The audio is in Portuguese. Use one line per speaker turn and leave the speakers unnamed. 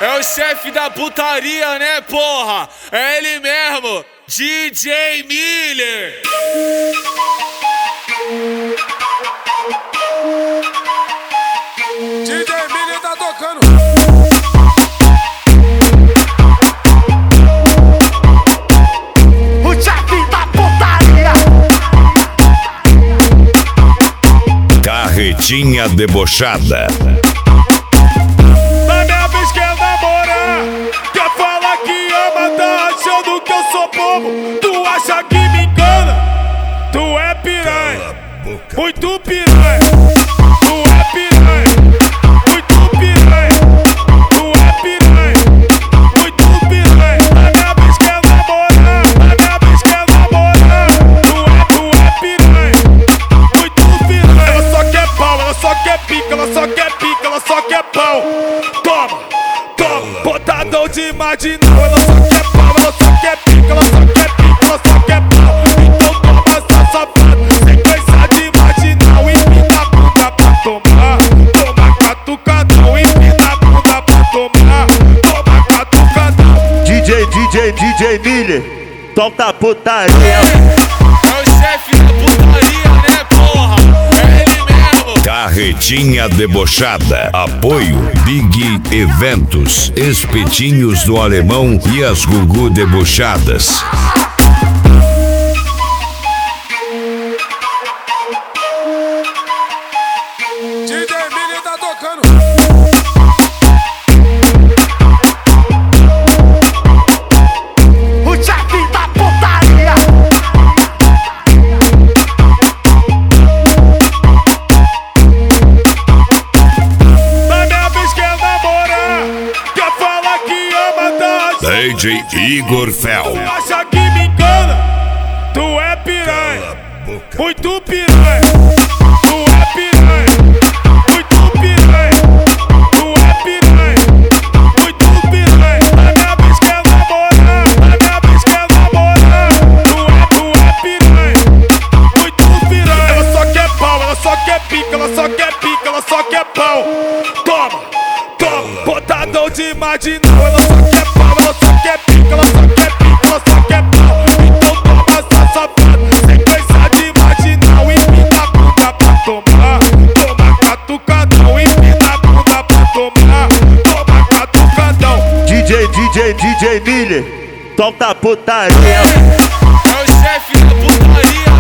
É o chefe da putaria, né, porra? É ele mesmo, DJ Miller.
DJ Miller tá tocando.
O chefe da putaria.
Carretinha debochada.
Na minha vez quer namorar, quer falar que ama, tá achando que eu sou bobo. Tu acha que me engana? Tu é piranha, muito piranha. Tu é piranha, muito piranha. Tu é piranha, muito piranha. Na minha vez quer namorar, na minha vez quer namorar. Tu é piranha, muito piranha. Ela só quer pau, ela só quer pica, ela só quer pica, ela só quer pau. Toma, toma, botadão de marginal. Ela só quer pau, ela só quer pica, ela só quer pica, ela só quer pau. Então toma essa safada, sequência de marginal. Empina a bunda pra tomar, toma catucadão. Empina a bunda pra tomar, toma catucadão.
DJ Miller, solta a putaria.
É o chefe da putaria, né, porra? É ele mesmo.
Carretinha debochada. Apoio Big Eventos, Espetinhos do Alemão e as Gugu debochadas.
DJ Miller tá tocando.
O chefe da putaria.
Na minha vez quer namorar, quer falar que ama, tá achando
DJ Igor Fel.
tu acha que me engana? Tu é piranha, muito piranha. Tu é piranha, muito piranha. Tu é piranha, muito piranha. Na minha vez quer namorar, na minha vez quer namorar. Tu é piranha, muito piranha. Ela só quer pau, ela só quer pica, ela só quer pica, ela só quer pau. Toma, toma, botadão de marginal. Ela só quer pau, ela só quer pica, ela só quer pica, ela só quer pau. Então toma essa safada, sequência de marginal. Empina a bunda pra tomar, toma catucadão. Empina a bunda pra tomar, toma catucadão.
DJ Miller, solta a putaria.
É o chefe da putaria,